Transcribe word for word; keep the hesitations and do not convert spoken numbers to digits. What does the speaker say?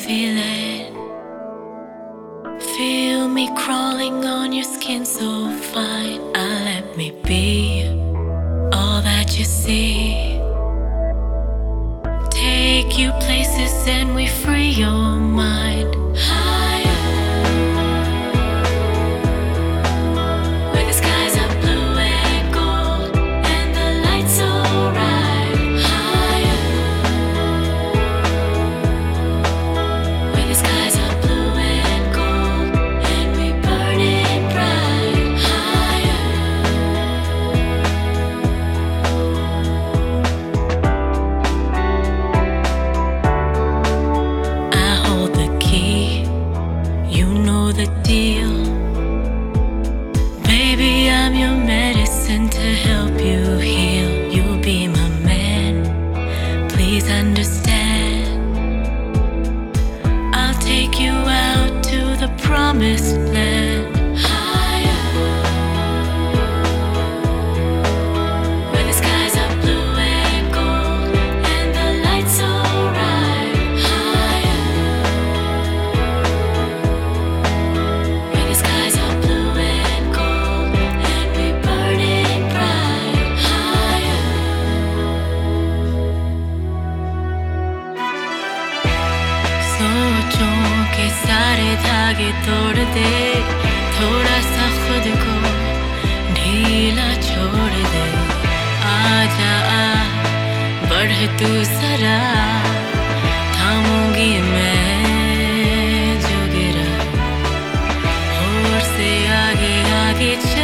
feel it. Feel me crawling on your skin so fine. Ah, let me be all that you see. Take you places and we free your mind. Higher. Where the skies are blue and gold and the lights so bright. Higher. Where the skies are blue and gold and we burn it bright. Higher. I hold the key, you know the deal. Baby, I'm your medicine to help you heal. You'll be my man, please understand. I'll take you out to the promised land. Higher. Where the skies are blue and gold and the lights so bright. Higher. Where the skies are blue and gold and we burn it bright. Higher. सोचों के सारे धागे तोड़ दे, थोड़ा सा खुद को ढीला छोड़ दे. आजा आ, बढ़ तू जरा, थामूंगी मैं जो गिरा. होर से आगे आगे